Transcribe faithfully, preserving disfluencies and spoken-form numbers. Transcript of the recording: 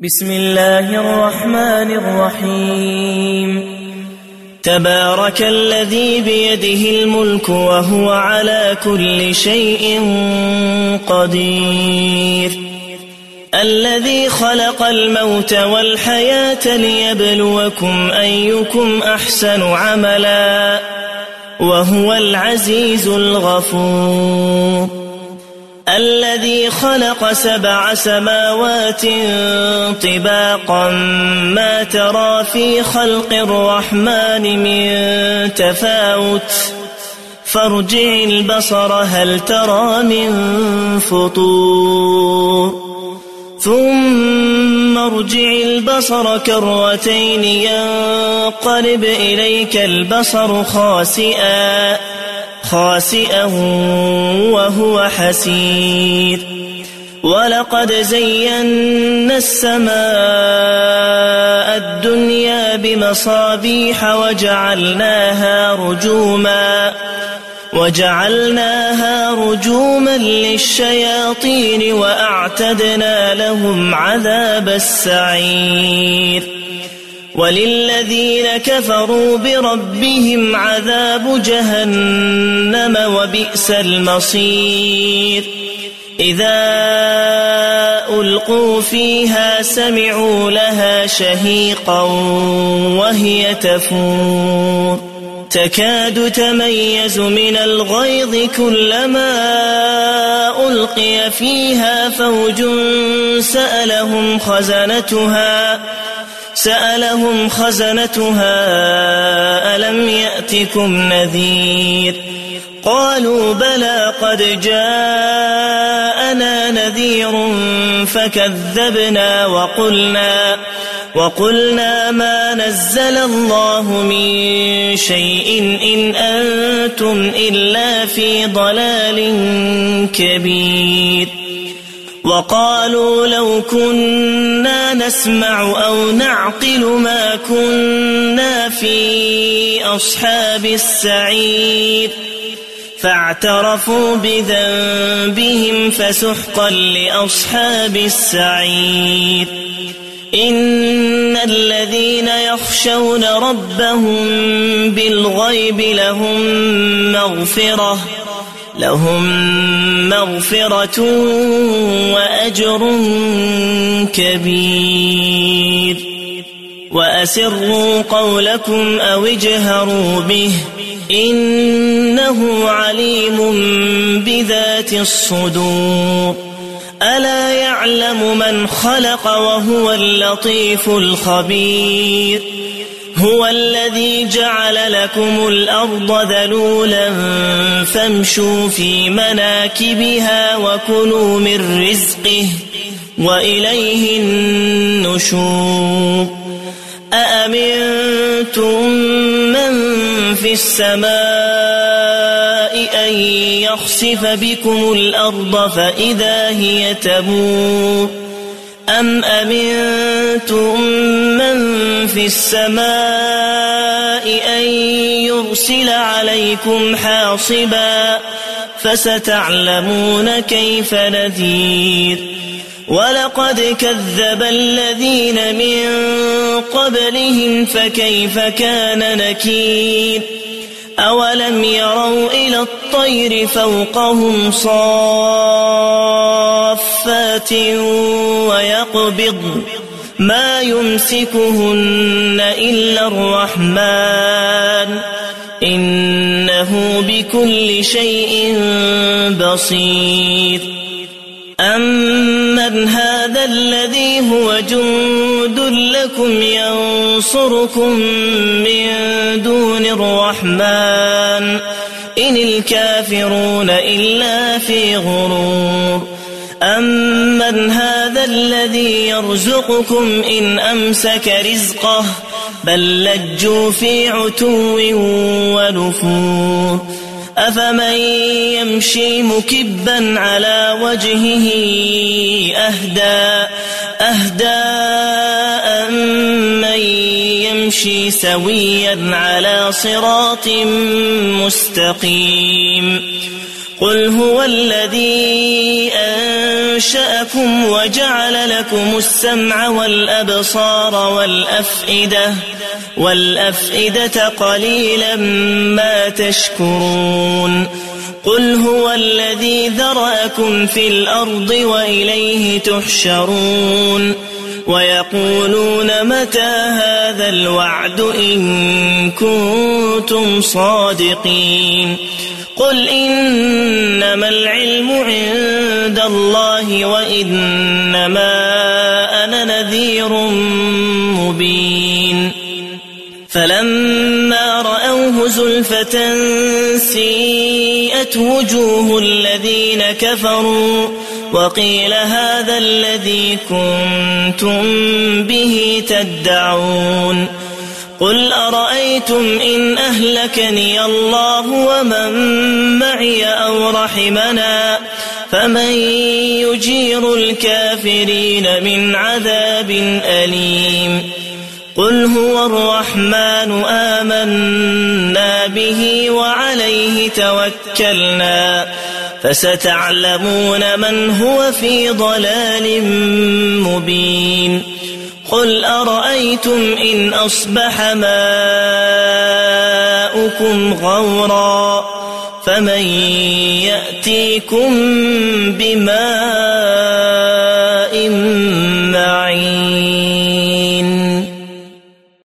بسم الله الرحمن الرحيم تبارك الذي بيده الملك وهو على كل شيء قدير الذي خلق الموت والحياة ليبلوكم أيكم أحسن عملا وهو العزيز الغفور الذي خلق سبع سماوات طباقا ما ترى في خلق الرحمن من تفاوت فارجع البصر هل ترى من فطور ثم ارجع البصر كرتين ينقلب إليك البصر خاسئا خاسئا وهو حسير ولقد زينا السماء الدنيا بمصابيح وجعلناها رجوما وجعلناها رجوما للشياطين وأعتدنا لهم عذاب السعير وللذين كفروا بربهم عذاب جهنم وبئس المصير إذا ألقوا فيها سمعوا لها شهيقا وهي تفور تكاد تميز من الغيظ كلما ألقي فيها فوج سألهم خزنتها سألهم خزنتها ألم يأتكم نذير قالوا بلى قد جاءنا نذير فكذبنا وقلنا وقلنا ما نزل الله من شيء إن أنتم إلا في ضلال كبير وقالوا لو كنا نسمع أو نعقل ما كنا في أصحاب السعير فاعترفوا بذنبهم فسحقا لأصحاب السعير إن الذين يخشون ربهم بالغيب لهم مغفرة لهم مغفرة وأجر كبير وأسروا قولكم أو اجهروا به إنه عليم بذات الصدور ألا يعلم من خلق وهو اللطيف الخبير هو الذي جعل لكم الأرض ذلولا فامشوا في مناكبها وكلوا من رزقه وإليه النشور أأمنتم من في السماء أن يخسف بكم الأرض فإذا هي تمور أم أمنتم من في السماء أن يرسل عليكم حاصبا فستعلمون كيف نذير ولقد كذب الذين من قبلهم فكيف كان نكير أولم يروا إلى الطير فوقهم صافات ويقبض ما يمسكهن إلا الرحمن إنه بكل شيء بصير أمن هذا الذي هو جند لكم ينصركم من دون الرحمن إن الكافرون إلا في غرور أمن هذا الذي يرزقكم إن أمسك رزقه بل لجوا في عتو ونفور أفمن يمشي مكبا على وجهه أهدى أهدى أمن يمشي سويا على صراط مستقيم قل هو الذي أنشأكم وجعل لكم السمع والأبصار والأفئدة والأفئدة قليلا ما تشكرون قل هو الذي ذرأكم في الأرض وإليه تحشرون ويقولون متى هذا الوعد إن كنتم صادقين قل إنما العلم عند الله وإنما أنا نذير مبين فلما رأوه زلفة سيئت وجوه الذين كفروا وقيل هذا الذي كنتم به تدعون قل أرأيتم إن أهلكني الله ومن معي أو رحمنا فمن يجير الكافرين من عذاب أليم قل هو الرحمن آمنا به وعليه توكلنا فستعلمون من هو في ضلال مبين قل أرأيتم إن أصبح ماؤكم غورا فمن يأتيكم بماء